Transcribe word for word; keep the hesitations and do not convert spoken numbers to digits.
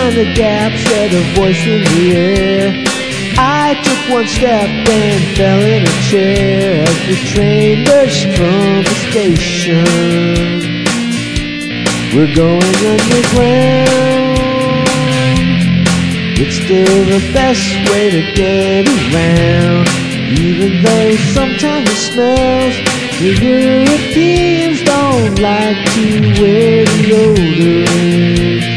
find the gap, said a voice in the air. I took one step and fell in a chair as the train lurched from the station. We're going underground. It's still the best way to get around, even though sometimes it smells. The Europeans don't like to wear deodorant.